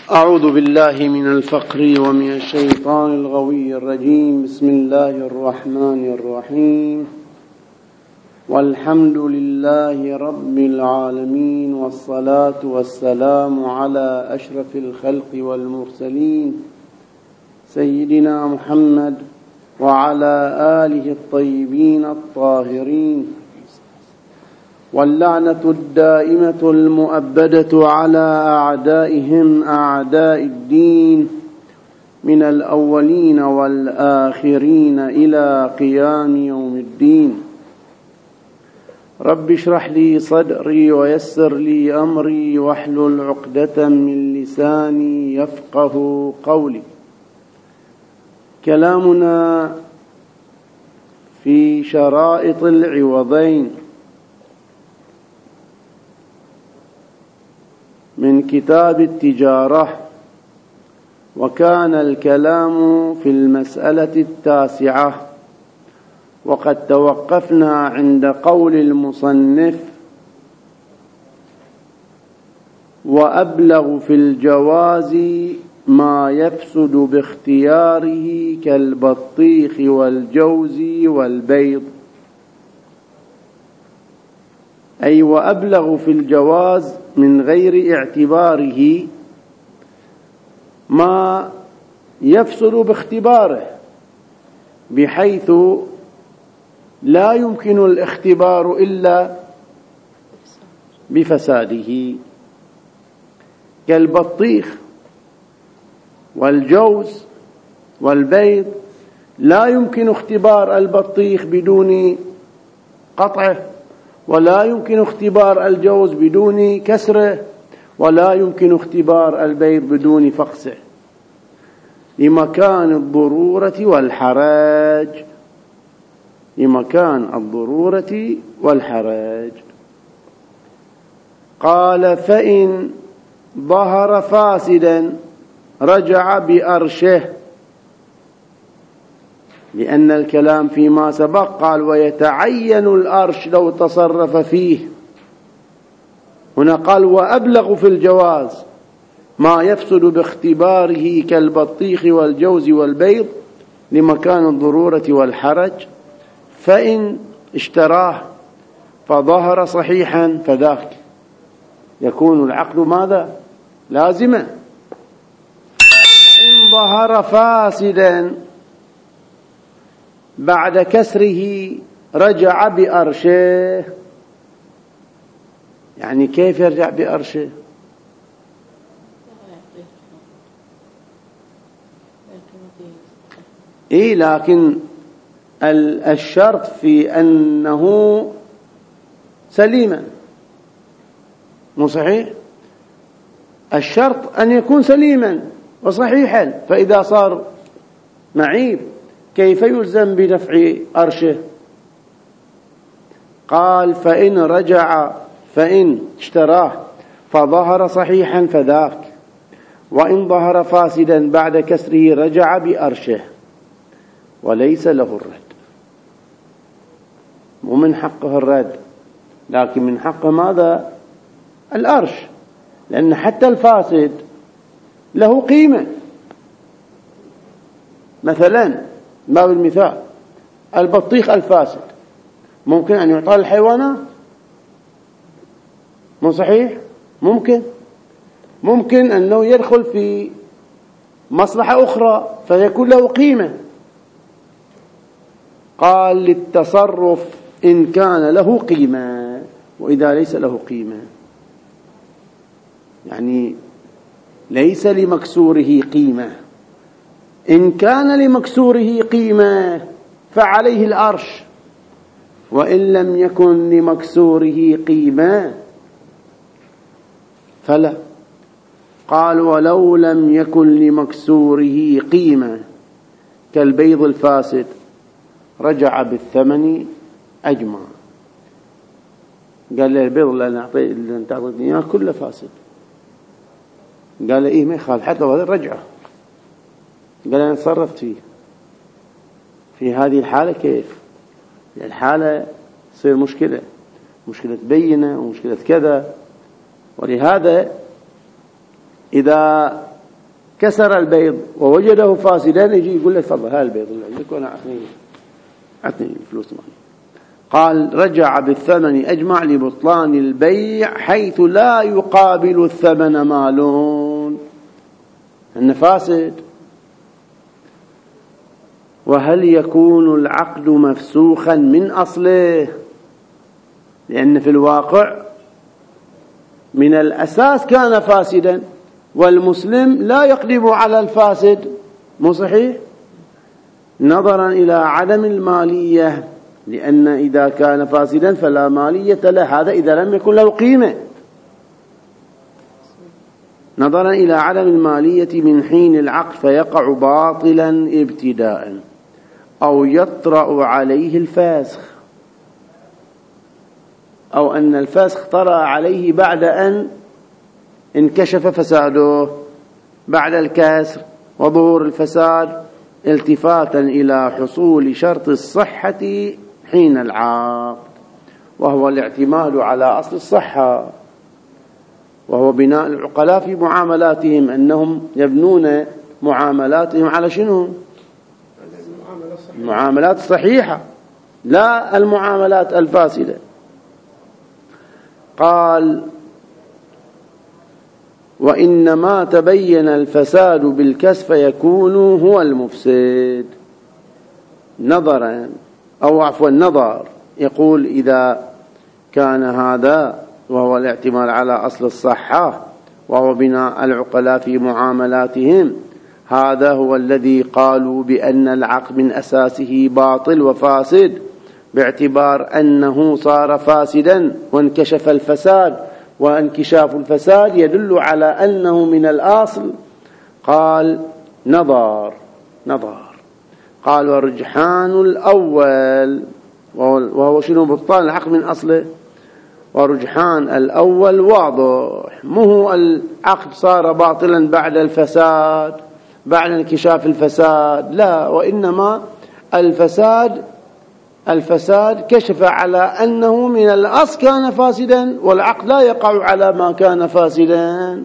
أعوذ بالله من الفقر ومن الشيطان الغوي الرجيم. بسم الله الرحمن الرحيم. والحمد لله رب العالمين، والصلاة والسلام على أشرف الخلق والمرسلين سيدنا محمد وعلى آله الطيبين الطاهرين، واللعنة الدائمة المؤبدة على أعدائهم أعداء الدين من الأولين والآخرين إلى قيام يوم الدين. رب اشرح لي صدري ويسر لي أمري واحلل عقدة من لساني يفقه قولي. كلامنا في شرائط العوضين من كتاب التجارة، وكان الكلام في المسألة 9، وقد توقفنا عند قول المصنف: وأبلغ في الجواز ما يفسد باختياره كالبطيخ والجوز والبيض. أي وأبلغ في الجواز من غير اعتباره ما يفسد باختباره، بحيث لا يمكن الاختبار إلا بفساده، كالبطيخ والجوز والبيض. لا يمكن اختبار البطيخ بدون قطعه، ولا يمكن اختبار الجوز بدون كسره، ولا يمكن اختبار البيض بدون فقسه، لمكان الضرورة والحرج. لمكان الضرورة والحرج. قال: فإن ظهر فاسدا رجع بأرشه، لأن الكلام فيما سبق قال: ويتعين الأرش لو تصرف فيه. هنا قال: وأبلغ في الجواز ما يفسد باختباره كالبطيخ والجوز والبيض لمكان الضرورة والحرج. فإن اشتراه فظهر صحيحا فذاك يكون العقد ماذا؟ لازما. وإن ظهر فاسدا بعد كسره رجع بأرشه. يعني كيف يرجع بأرشه؟ لكن الشرط في أنه سليما، مو صحيح؟ الشرط أن يكون سليما وصحيحا، فإذا صار معيب كيف يلزم بدفع أرشه؟ قال: فإن اشتراه فظهر صحيحا فذاك، وإن ظهر فاسدا بعد كسره رجع بأرشه وليس له الرد. مو من حقه الرد، لكن من حقه ماذا؟ الأرش، لأن حتى الفاسد له قيمة. مثلا باب المثال، البطيخ الفاسد ممكن أن يعطى للحيوانات، مو صحيح؟ ممكن أنه يدخل في مصلحة أخرى فيكون له قيمة. قال: للتصرف إن كان له قيمة، وإذا ليس له قيمة، يعني ليس لمكسوره قيمة. إن كان لمكسوره قيمة فعليه الأرش، وإن لم يكن لمكسوره قيمة فلا. قال: ولو لم يكن لمكسوره قيمة كالبيض الفاسد رجع بالثمن أجمع. قال له: البيض اللي أنت أعطيتني إياه كله فاسد. قال له: ما يخالف، حتى هذا رجعه. قال: أنا تصرفت فيه. في هذه الحالة كيف؟ الحالة تصير مشكلة بينة ومشكلة كذا. ولهذا إذا كسر البيض ووجده فاسدا يجي يقول له تفضل هذا البيض اللي عندك وأنا أعطني الفلوس مالي. قال رجع بالثمن أجمع لبطلان البيع حيث لا يقابل الثمن مال، أنه فاسد. وهل يكون العقد مفسوخا من أصله؟ لأن في الواقع من الأساس كان فاسدا، والمسلم لا يقدم على الفاسد، مو صحيح؟ نظرا إلى عدم المالية، لأن إذا كان فاسدا فلا مالية له، هذا إذا لم يكن له قيمة. نظرا إلى عدم المالية من حين العقد فيقع باطلا ابتداء، أو يطرأ عليه الفاسخ، أو أن الفاسخ طرأ عليه بعد أن انكشف فساده، بعد الكسر وظهور الفساد، التفاتا إلى حصول شرط الصحة حين العقد، وهو الاعتماد على أصل الصحة، وهو بناء العقلاء في معاملاتهم، أنهم يبنون معاملاتهم على شنو؟ المعاملات الصحيحة لا المعاملات الفاسدة. قال وإنما تبين الفساد بالكسف فيكون هو المفسد نظرا، أو عفوا النظر. يقول إذا كان هذا وهو الاعتماد على أصل الصحة وهو بناء العقلاء في معاملاتهم، هذا هو الذي قالوا بأن العقد من أساسه باطل وفاسد، باعتبار أنه صار فاسدا وانكشف الفساد، وانكشاف الفساد يدل على أنه من الأصل. قال نظر. قال ورجحان الأول، وهو شنو؟ بطلان العقد من أصله. ورجحان الأول واضح، مو العقد صار باطلا بعد الفساد، بعد انكشاف الفساد، لا، وإنما الفساد كشف على أنه من الأصل كان فاسدا، والعقد لا يقع على ما كان فاسدا،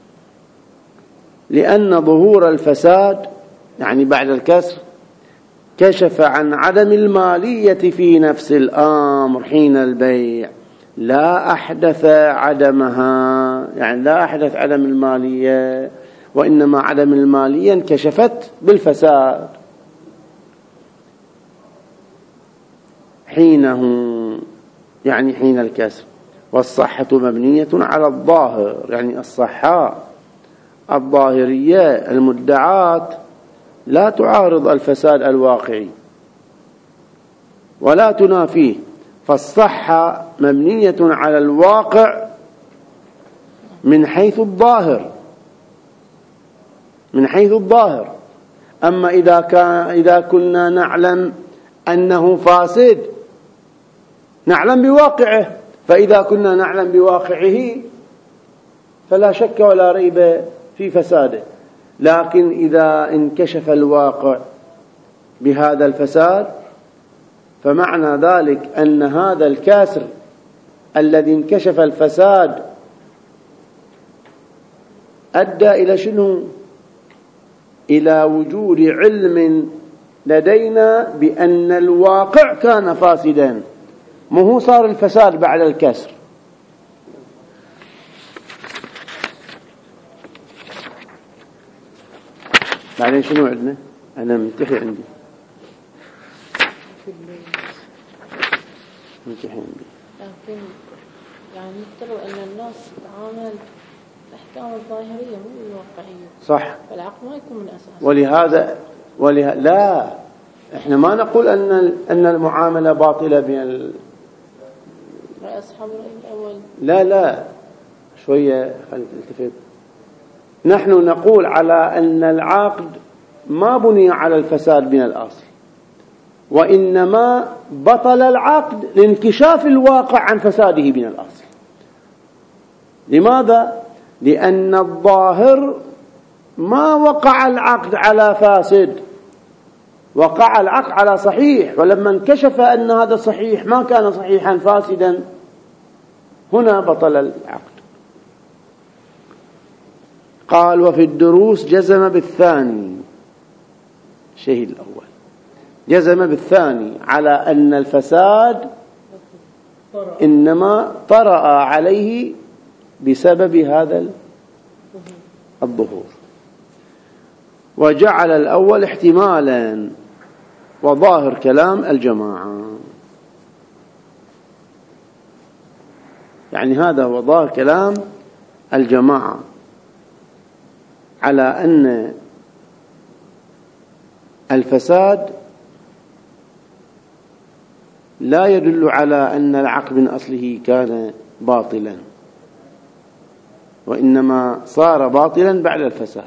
لأن ظهور الفساد يعني بعد الكسر كشف عن عدم المالية في نفس الأمر حين البيع، لا أحدث عدمها، يعني لا أحدث عدم المالية، وإنما عدم المالية انكشفت بالفساد حينه، يعني حين الكسر. والصحة مبنية على الظاهر، يعني الصحة الظاهرية المدعاة لا تعارض الفساد الواقعي ولا تنافيه، فالصحة مبنية على الواقع من حيث الظاهر. أما إذا كنا نعلم أنه فاسد نعلم بواقعه، فإذا كنا نعلم بواقعه فلا شك ولا ريب في فساده. لكن إذا انكشف الواقع بهذا الفساد فمعنى ذلك أن هذا الكاسر الذي انكشف الفساد أدى إلى شنو؟ إلى وجود علم لدينا بأن الواقع كان فاسدا، مو صار الفساد بعد الكسر. بعدين شنو عندنا؟ أنا منتهي عندي لكن يعني يفترض أن الناس تتعامل الأحكام الظاهرية مو الواقعية، صح، فالعقد ما يكون من أساس. ولهذا لا، احنا ما نقول أن المعاملة باطلة بين أصحاب الرأي الأول. لا شوية خلينا نلتفت. نحن نقول على أن العقد ما بني على الفساد من الأصل، وإنما بطل العقد لانكشاف الواقع عن فساده من الأصل. لماذا؟ لأن الظاهر ما وقع العقد على فاسد، وقع العقد على صحيح، ولما انكشف أن هذا صحيح ما كان صحيحا فاسدا، هنا بطل العقد. قال وفي الدروس جزم بالثاني، الشيء الأول جزم بالثاني على أن الفساد إنما طرأ عليه بسبب هذا الظهور، وجعل الأول احتمالا وظاهر كلام الجماعة. يعني هذا هو ظاهر كلام الجماعة على أن الفساد لا يدل على أن العقد من أصله كان باطلا، وإنما صار باطلا بعد الفساد،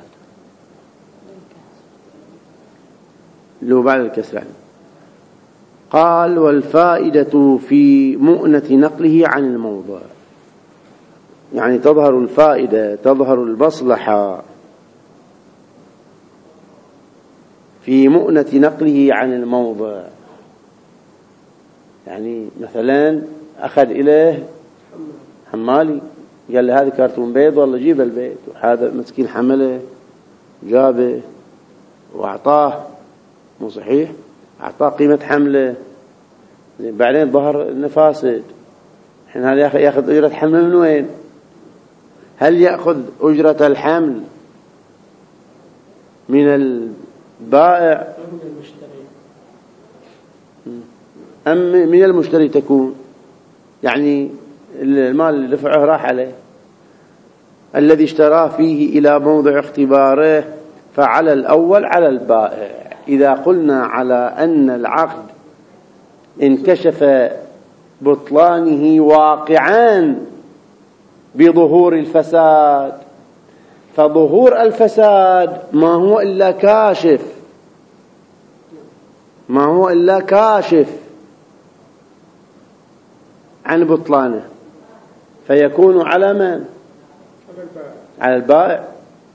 لو بعد الكسر يعني. قال والفائدة في مؤنة نقله عن الموضع، يعني تظهر الفائدة، تظهر المصلحة في مؤنة نقله عن الموضع. يعني مثلا أخذ إليه حمالي قال له هذا كرتون بيض والله جيب البيت، وهذا مسكين حمله جابه وأعطاه، مو صحيح؟ أعطاه قيمة حمله، بعدين ظهر نفاسد. الحين هذا يأخذ أجرة حمل من وين؟ هل يأخذ أجرة الحمل من البائع أم من المشتري تكون؟ يعني المال اللي دفعه راح عليه، الذي اشتراه فيه إلى موضع اختباره، فعلى الأول على البائع. إذا قلنا على أن العقد انكشف بطلانه واقعا بظهور الفساد، فظهور الفساد ما هو إلا كاشف، ما هو إلا كاشف عن بطلانه، فيكون على من؟ على البائع،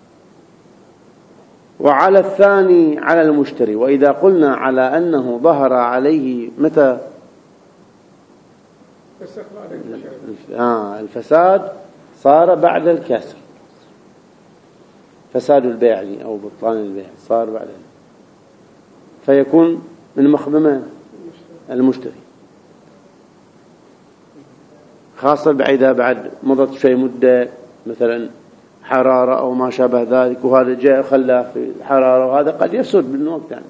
وعلى الثاني على المشتري. وإذا قلنا على أنه ظهر عليه متى الفساد صار بعد الكسر، فساد البيع يعني أو بطلان البيع صار بعد، فيكون من مخدمه المشتري، خاصة إذا بعد مضت شيء مدة مثلا حرارة أو ما شابه ذلك، وهذا جاء خلاه في الحرارة، وهذا قد يفسد بالوقت يعني.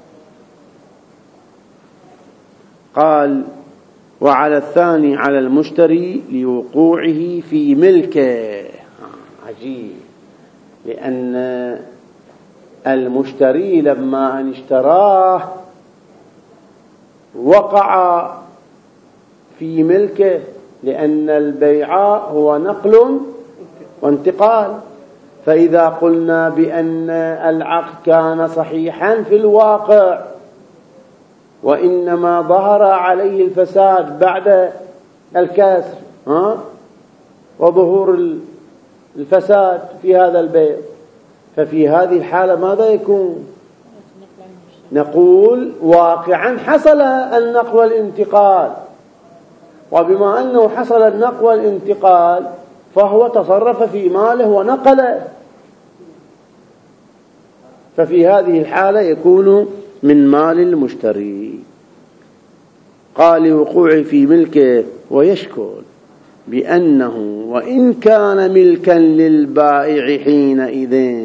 قال وعلى الثاني على المشتري لوقوعه في ملكه. عجيب، لأن المشتري لما أن اشتراه وقع في ملكه، لأن البيع هو نقل وانتقال. فإذا قلنا بأن العقد كان صحيحا في الواقع وإنما ظهر عليه الفساد بعد الكسر وظهور الفساد في هذا البيع، ففي هذه الحالة ماذا يكون؟ نقول واقعا حصل النقل والانتقال، وبما أنه حصل النقل والانتقال فهو تصرف في ماله ونقله، ففي هذه الحالة يكون من مال المشتري. قال وقوع في ملكه، ويشكل بأنه وإن كان ملكا للبائع حينئذ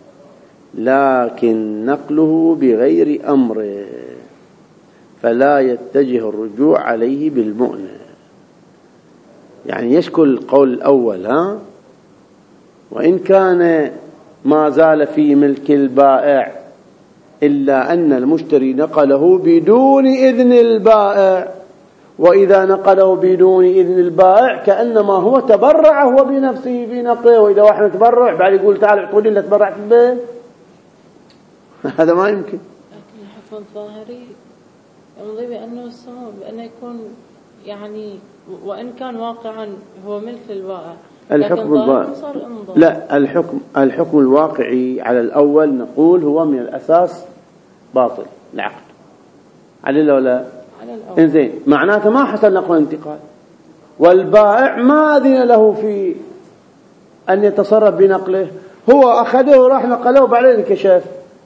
لكن نقله بغير أمره فلا يتجه الرجوع عليه بالمؤنة. يعني يشكل القول الأول وإن كان ما زال في ملك البائع إلا أن المشتري نقله بدون إذن البائع، وإذا نقله بدون إذن البائع كأنما هو تبرع هو بنفسه في نقله. وإذا واحد تبرع بعد يقول تعال اعطوني اللي تبرعت به، هذا ما يمكن. لكن الحكم الظاهري يمضي بأنه الصواب بأنه يكون يعني وإن كان واقعا هو ملك البائع، الحكم لا، الحكم الواقعي على الأول نقول هو من الأساس باطل العقد، على ولا إنزين، معناته ما حصل نقل انتقال، والبائع ما أذن له في أن يتصرف بنقله، هو أخذه وراح نقله وبعدين انكشف،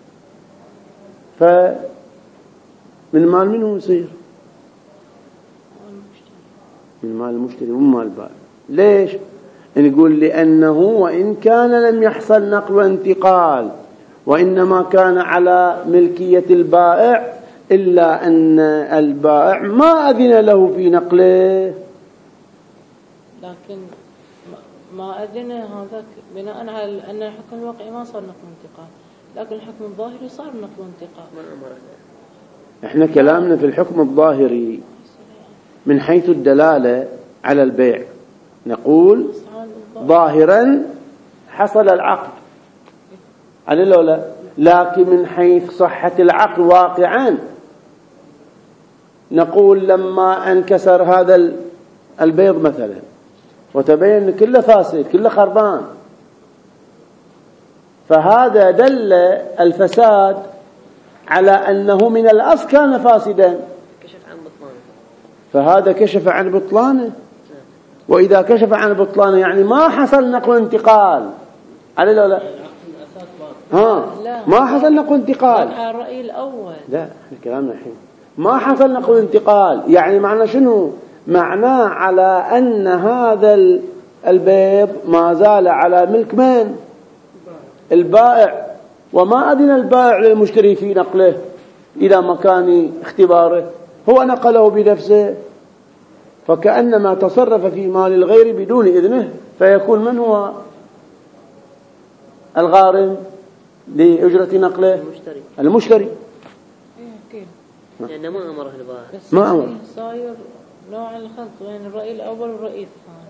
فمن مال منه يصير؟ من مال المشتري ومن مال البائع. ليش؟ نقول لأنه وإن كان لم يحصل نقل وانتقال وإنما كان على ملكية البائع، إلا أن البائع ما أذن له في نقله. لكن ما أذن هذاك بناء على أن الحكم الواقعي ما صار نقل وانتقال، لكن الحكم الظاهري صار نقل وانتقال. احنا كلامنا في الحكم الظاهري من حيث الدلالة على البيع نقول ظاهرا حصل العقد على الأولى، لكن من حيث صحة العقد واقعا نقول لما انكسر هذا البيض مثلا وتبين أن كله فاسد كله خربان، فهذا دل الفساد على أنه من الأصل كان فاسدا، فهذا كشف عن بطلانه. وإذا كشف عن بطلانه يعني ما حصل نقل انتقال على الأولى. ما حصل نقل انتقال على الرأي الأول. لا كلامنا الحين ما حصل نقل انتقال، يعني معنى شنو؟ معناه على أن هذا البيض ما زال على ملك من؟ البائع، وما أذن البائع للمشتري في نقله إلى مكان اختباره، هو نقله بنفسه، فكأنما تصرف في مال الغير بدون إذنه، فيكون من هو الغارم لأجرة نقله؟ المشتري. لأنه ما أمره البائع، ما أمر. صاير نوع الخلط بين الرأي الأول والرأي الثاني.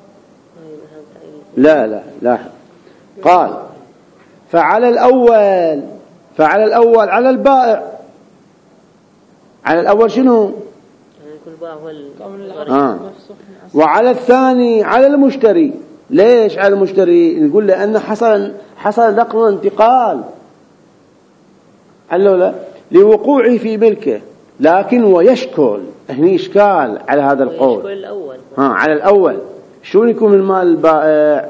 لا قال فعلى الأول على البائع، على الأول شنو؟ وعلى الثاني على المشتري. ليش على المشتري؟ نقول لأن حصل نقل وانتقال لا لوقوعه في ملكه، لكن ويشكل هني إشكال على هذا القول. الأول. على الأول شو يكون من مال البائع؟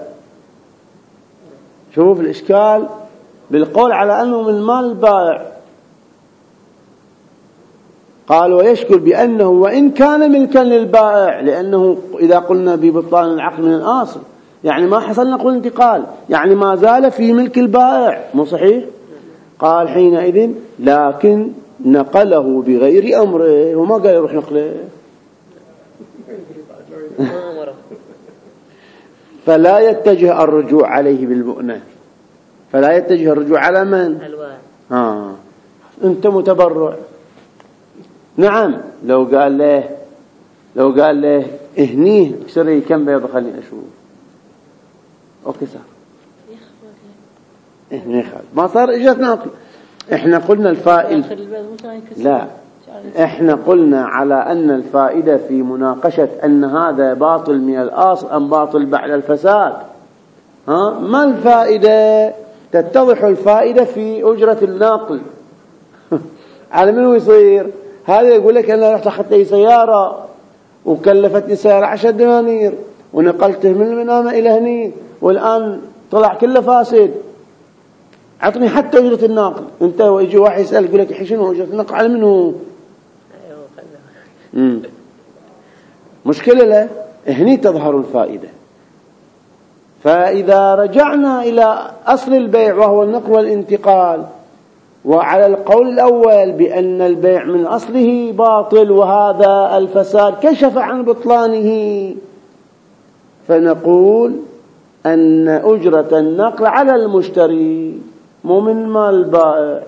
شوف الإشكال بالقول على أنه من مال البائع. قال ويشكل بأنه وإن كان ملكا للبائع، لأنه إذا قلنا ببطلان العقد من الأصل يعني ما حصل نقل انتقال، يعني ما زال في ملك البائع، مو صحيح؟ قال حينئذ لكن نقله بغير أمره، وما قال يروح نقله، فلا يتجه الرجوع عليه بالمؤنة، فلا يتجه الرجوع على من؟ أنت متبرع. نعم لو قال له اهنيه اكسري كم بيض خليني أشوف، أوكي صار ما صار إجت ناقل. احنا قلنا لا احنا قلنا على أن الفائدة في مناقشة أن هذا باطل من الأصل أم باطل بعد الفساد. ما الفائدة؟ تتضح الفائدة في أجرة الناقل. على منه يصير هذا يقول لك أنا رحت أخذت لي سيارة وكلفتني سيارة 10 دنانير ونقلته من المنامة إلى هني والآن طلع كله فاسد، عطني حتى أجرة الناقل. أنت ويجي واحد يسألك يقول لك شنو أجرة الناقل؟ على منه مشكلة له. هني تظهر الفائدة. فإذا رجعنا إلى أصل البيع وهو النقل والانتقال، وعلى القول الأول بأن البيع من أصله باطل وهذا الفساد كشف عن بطلانه، فنقول أن أجرة النقل على المشتري مو من مال البائع،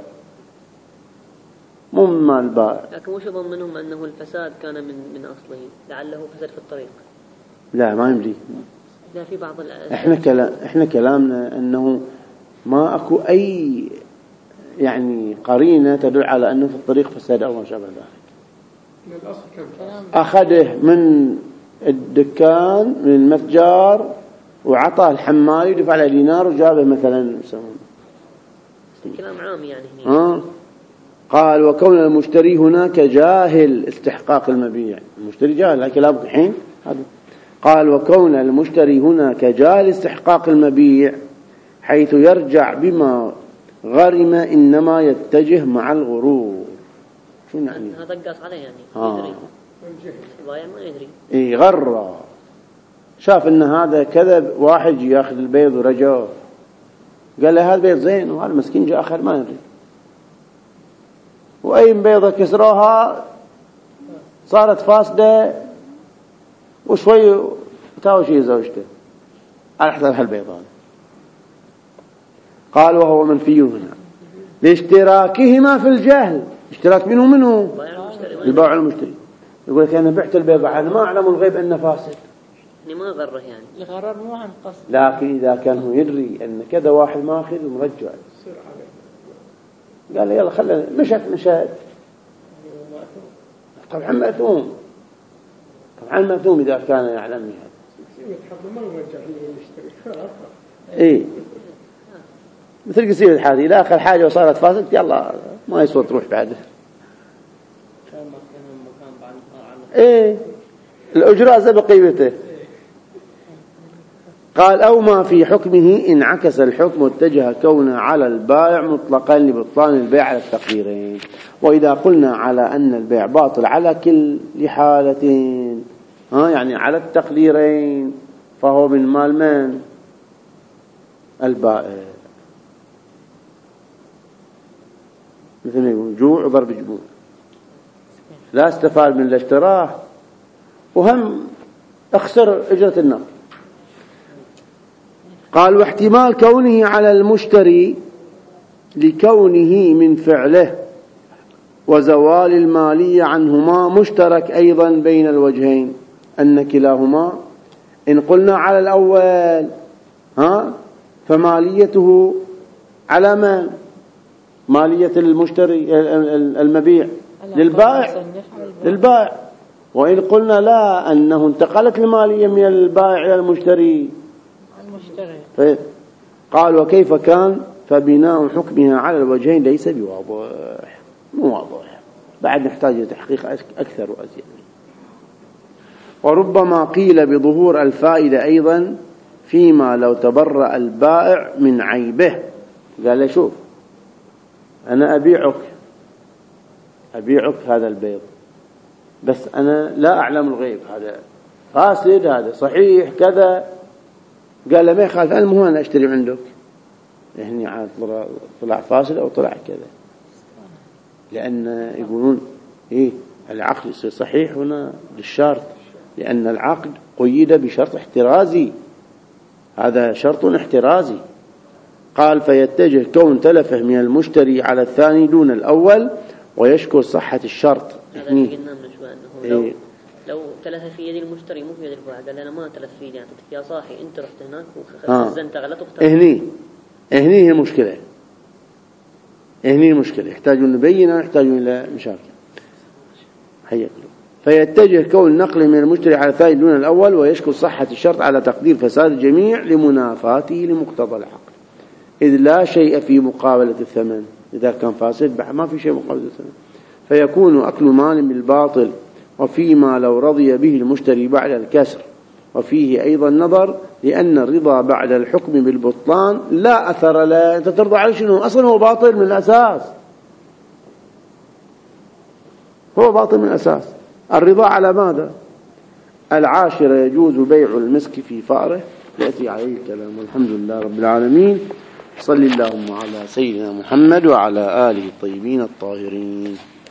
مو من مال البائع. لكن وش يظن منهم أنه الفساد كان من أصله، لعله فساد في الطريق؟ لا ما يمدي. لا في بعض احنا كلامنا أنه ما أكو أي يعني قرينة تدل على أنه في الطريق فساد أو ما شابه ذلك. أخذه من الدكان من المتجار وعطاه الحمالي ودفع له دينار وجابه مثلا كلام عام يعني. قال وكون المشتري هناك جاهل استحقاق المبيع، المشتري جاهل هذا كلامك الحين هذا. قال وكون المشتري هناك جاهل استحقاق المبيع حيث يرجع بما غرم إنما يتجه مع الغرور. شو يعني؟ هذا قاس عليه يعني يدري البايع ما يدري. إيه غر، شاف إن هذا كذب، واحد يأخذ البيض ورجع قال له هذا بيض زين، وهذا مسكين جاء آخر ما يدري، وأي بيضة كسروها صارت فاسدة، وشوي تاوشي زوجته على حسب هالبيضان. قال وهو منفي هنا لاشتراكهما في الجهل. اشتراك منه البائع والمشتري. يقول لك أنا بعت البيضة، أنا ما أعلم الغيب أنه فاسد، يعني ما غره، يعني الغرر مو عن قصد. لكن إذا كان هو يدري أن كذا واحد ماخذ ومرجع، قال يلا خلنا مشت طبعا مأثوم، طبعا مأثوم إذا كان يعلم هذا. إيه مثل قصير الحادي إذا آخر حاجة وصارت فاسد يلا ما يسوى تروح بعده. إيه الأجراء زي بقيمته. قال أو ما في حكمه انعكس الحكم واتجه كونه على البائع مطلقا لبطلان البيع على التقديرين. وإذا قلنا على أن البيع باطل على كل حالتين، يعني على التقديرين، فهو من مال من؟ البائع. مثل ما يقول جوع وضرب جبون، لا استفاد من الاشتراك وهم اخسر اجرة النقد. قال واحتمال كونه على المشتري لكونه من فعله وزوال المالية عنهما مشترك أيضا بين الوجهين، أن كلاهما إن قلنا على الأول فماليته على من؟ مالية المشتري المبيع للبائع. وإن قلنا لا أنه انتقلت المالية من البائع إلى المشتري. قال وكيف كان؟ فبناء حكمها على الوجهين ليس بواضح، مو واضح، بعد نحتاج لتحقيق أكثر وأزيد. وربما قيل بظهور الفائدة أيضا فيما لو تبرأ البائع من عيبه. قال له شوف أنا أبيعك هذا البيض، بس أنا لا أعلم الغيب، هذا فاسد هذا صحيح كذا. قال له ما يخالف، المهم أنا أشتري عندك، يعني عاد طلع فاسد أو طلع كذا، لأن يقولون العقد يصير صحيح هنا للشرط، لأن العقد قيد بشرط احترازي، هذا شرط احترازي. قال فيتجه كون تلفه من المشتري على الثاني دون الأول ويشكر صحة الشرط. هذا اللي قلنا من شوي أنه لو تلف في يد المشتري مو في يد البائع، قال أنا ما تلف في يدي، يعني يا صاحي أنت رحت هناك وخزنت غلط واخترت. هني هي المشكلة، يحتاجون نبين ويحتاجون إلى مشاكل. فيتجه كون نقله من المشتري على الثاني دون الأول ويشكر صحة الشرط على تقدير فساد الجميع لمنافاته لمقتضى العقد، إذ لا شيء في مقابلة الثمن. إذا كان فاسد ما في شيء مقابلة الثمن، فيكون أكل مال بالباطل. وفيما لو رضي به المشتري بعد الكسر، وفيه أيضا نظر، لأن الرضا بعد الحكم بالبطلان لا أثر له. أنت ترضى على شنو؟ أصلا هو باطل من الأساس، هو باطل من الأساس. الرضا على ماذا؟ العاشرة يجوز بيع المسك في فأره، يأتي عليه الكلام. والحمد لله رب العالمين، صلى اللهم على سيدنا محمد وعلى آله الطيبين الطاهرين.